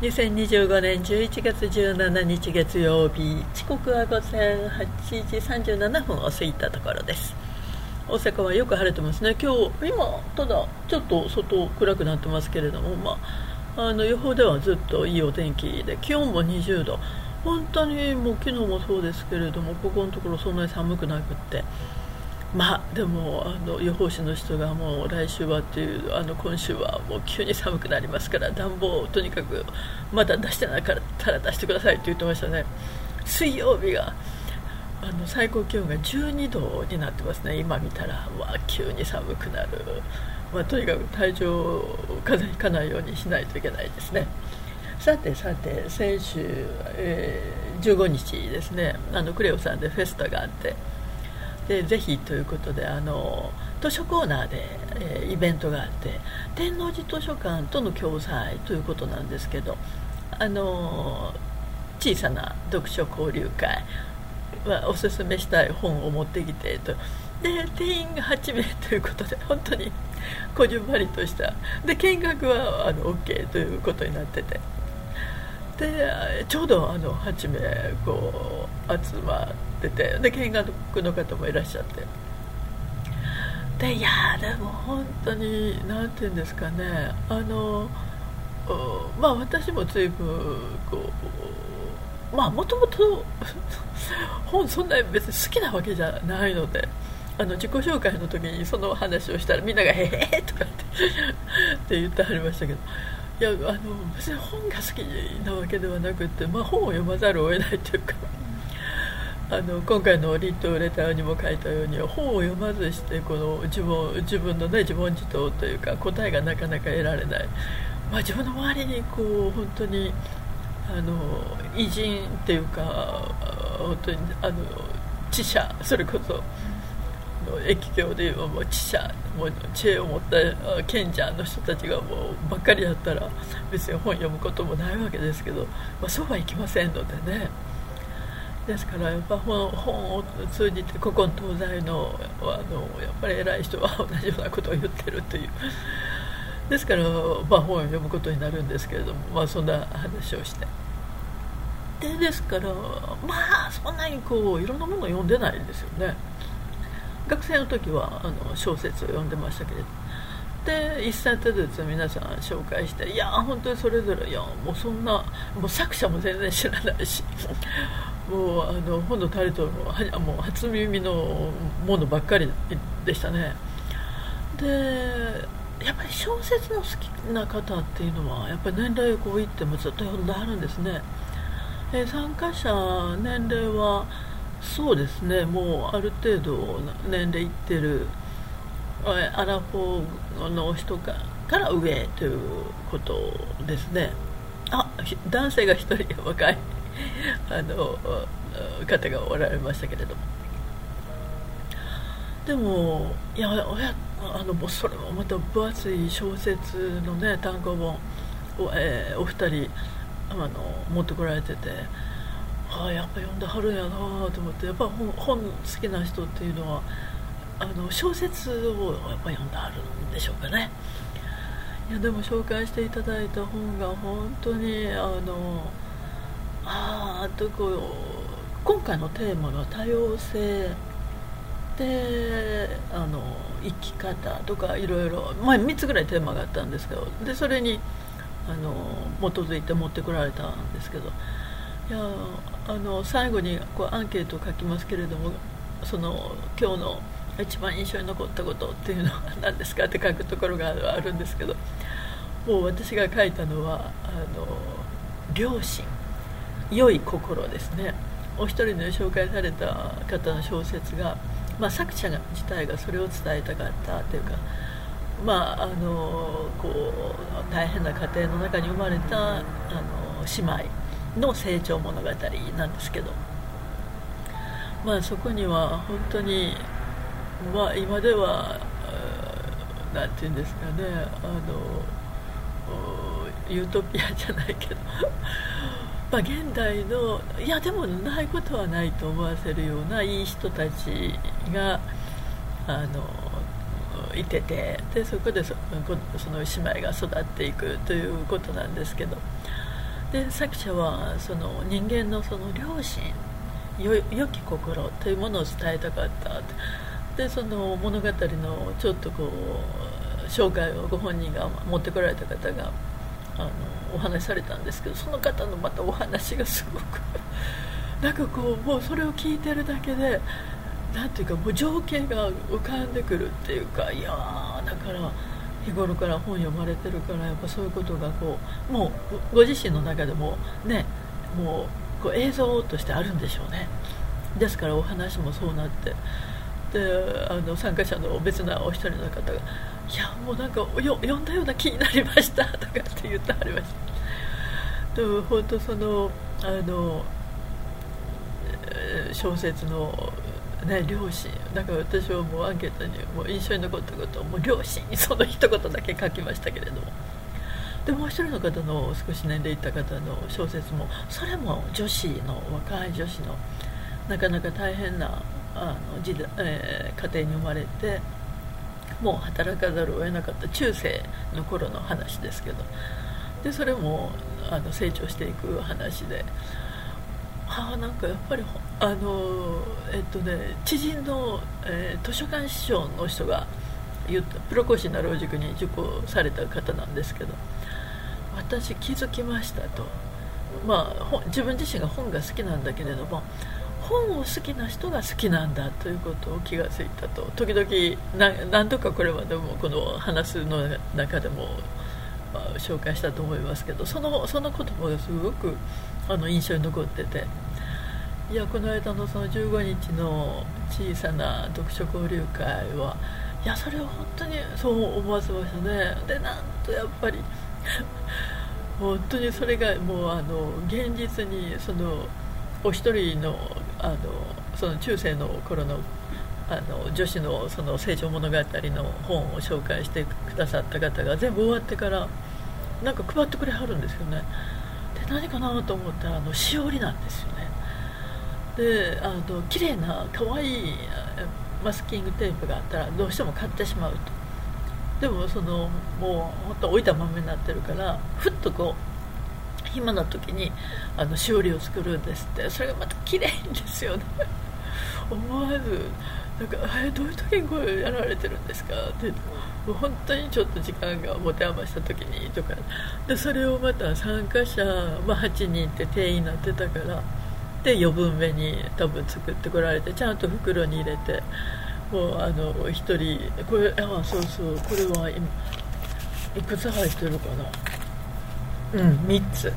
2025年11月17日月曜日、時刻は午前8時37分を過ぎたところです。大阪はよく晴れてますね。今ただちょっと外暗くなってますけれども、予報ではずっといいお天気で、気温も20度、本当にもう昨日もそうですけれども、ここのところそんなに寒くなくって、でも予報士の人がもう来週はっていう、今週はもう急に寒くなりますから、暖房をとにかくまだ出してなかったら出してくださいって言ってましたね。水曜日が最高気温が12度になってますね。今見たら急に寒くなる、とにかく体調を風邪ひかないようにしないといけないですね。さて先週、15日ですね、クレオさんでフェスタがあって、でぜひということで図書コーナーで、イベントがあって、天王寺図書館との共催ということなんですけど、小さな読書交流会、おすすめしたい本を持ってきてと、で定員が8名ということで、本当にこじんまりとしたで、見学はOK ということになってて、でちょうど8名こう集まってて、で見学の方もいらっしゃって、ででも本当になんていうんですかね、私も随分こうもともと本そんなに別に好きなわけじゃないので、自己紹介の時にその話をしたらみんなが「へへ」とかって言ってはりましたけど、いや別に本が好きなわけではなくて、本を読まざるを得ないというか、今回のリットレターにも書いたように、本を読まずしてこの自分のね、自問自答というか答えがなかなか得られない、自分の周りにこう本当に偉人っていうか、本当に知者、それこそ易経でいうもう知者、もう知恵を持った賢者の人たちがもうばっかりだったら別に本読むこともないわけですけど、そうはいきませんのでね。ですからやっぱ本を通じて古今東西のやっぱり偉い人は同じようなことを言ってるという、ですから本を読むことになるんですけれども、そんな話をして、ですからそんなにこういろんなものを読んでないんですよね。学生の時は小説を読んでましたけれど、で一冊ずつ皆さん紹介して、本当にそれぞれ、もうそんな、もう作者も全然知らないし、もう本のタイトルもう初耳のものばっかりでしたね。でやっぱり小説の好きな方っていうのはやっぱり年齢こういってもずっと読んであるんですね。参加者年齢はそうですね、もうある程度年齢いってるアラフォーの人から上ということですね。男性が一人若い方がおられましたけれども、でももうそれもまた分厚い小説のね、単行本を、お二人持ってこられてて、やっぱ読んではるんやなと思って、やっぱ本好きな人っていうのは小説をやっぱ読んではるんでしょうかね。でも紹介していただいた本が本当に今回のテーマが多様性で生き方とかいろいろ、3つぐらいテーマがあったんですけど、でそれに基づいて持ってこられたんですけど、最後にこうアンケートを書きますけれども、今日の一番印象に残ったことっていうのは何ですかって書くところがあるんですけど、もう私が書いたのは良心、良い心ですね。お一人の紹介された方の小説が、作者自体がそれを伝えたかったというか、こう大変な家庭の中に生まれた姉妹の成長物語なんですけど、そこには本当に今ではなんていうんですかね、ユートピアじゃないけど現代のでもないことはないと思わせるようないい人たちがいてて、でそこでその姉妹が育っていくということなんですけど、 で作者はその人間のその良心、良き心というものを伝えたかった。でその物語のちょっとこう紹介をご本人が持ってこられた方がお話しされたんですけど、その方のまたお話がすごくなんかこうもうそれを聞いてるだけでなんていうかもう情景が浮かんでくるっていうか、いやーだから日頃から本読まれてるからやっぱそういうことがこうもうご自身の中でもねもうこう映像としてあるんでしょうね。ですからお話もそうなって、で参加者の別なお一人の方がいやもうなんか読んだような気になりましたとかって言ってはりました。でも本当その小説のね、両親だから私はもうアンケートにもう印象に残ったことをもう両親にその一言だけ書きましたけれども、でもう一人の方の少し年齢いった方の小説もそれも女子の若い女子のなかなか大変な家庭に生まれてもう働かざるを得なかった中世の頃の話ですけど、でそれも成長していく話で、なんかやっぱり知人の、図書館司書の人が言ったプロ講師な老塾に受講された方なんですけど、私気づきましたと、自分自身が本が好きなんだけれども本を好きな人が好きなんだということを気がついたと、時々何度かこれまでもこの話の中でも、紹介したと思いますけど、その言葉がすごく印象に残ってて、いやこの間のその15日の小さな読書交流会はいやそれを本当にそう思わせましたね。でなんとやっぱり本当にそれがもう現実にそのお一人のその中世の頃の女子のその成長物語の本を紹介してくださった方が全部終わってからなんか配ってくれはるんですよね。で何かなと思ったらしおりなんですよね。で綺麗な可愛いマスキングテープがあったらどうしても買ってしまうと。でももう本当置いたままになってるからふっとこう暇な時にしおりを作るんですって。それがまた綺麗んですよね思わずなんかどういう時にこれやられてるんですかってもう本当にちょっと時間が持て余した時にとかで、それをまた参加者、8人って定員になってたからで余分目に多分作ってこられてちゃんと袋に入れてもう一人これそうそうこれは今いくつ入ってるかな、3つ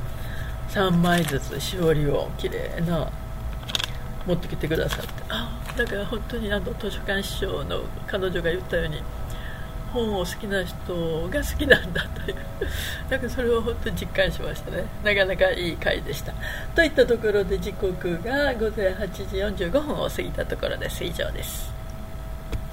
3枚ずつしおりをきれいな持ってきてくださって、だから本当に図書館司書の彼女が言ったように本を好きな人が好きなんだというなんかそれを本当に実感しましたね。なかなかいい回でしたといったところで時刻が午前8時45分を過ぎたところです。以上です。